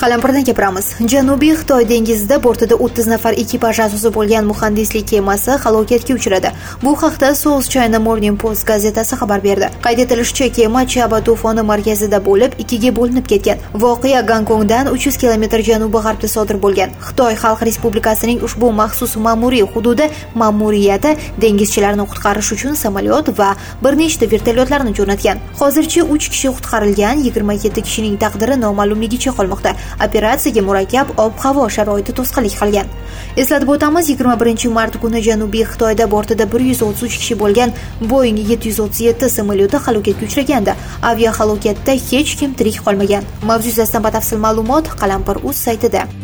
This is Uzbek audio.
Qalampirdan gapiramiz. Janubiy Xitoy dengizida bortida 30 nafar ekipaj a'zosi bo'lgan muhandislik kemasi halokatga uchradi. Bu haqda South China Morning Post gazetasi xabar berdi. Qayd etilishicha, kema Chaba to'foni markazida bo'lib, ikkiga bo'linib ketgan. Voqea Gonkongdan 300 km janubi-g'arbda sodir bo'lgan. Xitoy Xalq Respublikasining ushbu maxsus ma'muriy hududi ma'muriyati dengizchilarni qutqarish uchun samolyot va bir nechta vertolyotlarni jo'natgan. Hozircha 3 kishi qutqarilgan, 27 kishining taqdiri noma'lumligicha qolmoqda. Operatsiyaga murakkab ob-havo sharoiti to'sqinlik qilgan. Eslatib o'tamiz, 21-mart kuni Janubiy Xitoyda bortida 133 kishi bo'lgan Boeing 737 samolyoti halokatga uchragandi. Aviahalokatda hech kim tirik qolmagan. Mavzu yuzasidan batafsil ma'lumot Qalampir.uz saytida.